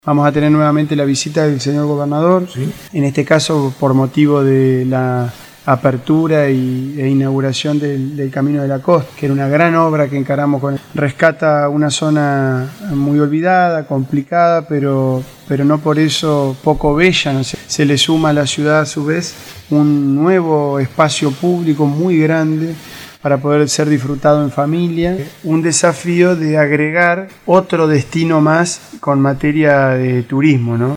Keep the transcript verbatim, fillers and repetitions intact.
Vamos a tener nuevamente la visita del señor gobernador, ¿sí? En este caso por motivo de la apertura y, e inauguración del, del Camino de la Costa, que era una gran obra que encaramos con él. Rescata una zona muy olvidada, complicada, pero, pero no por eso poco bella, ¿no? Se, se le suma a la ciudad a su vez un nuevo espacio público muy grande para poder ser disfrutado en familia. Un desafío de agregar otro destino más con materia de turismo, ¿no?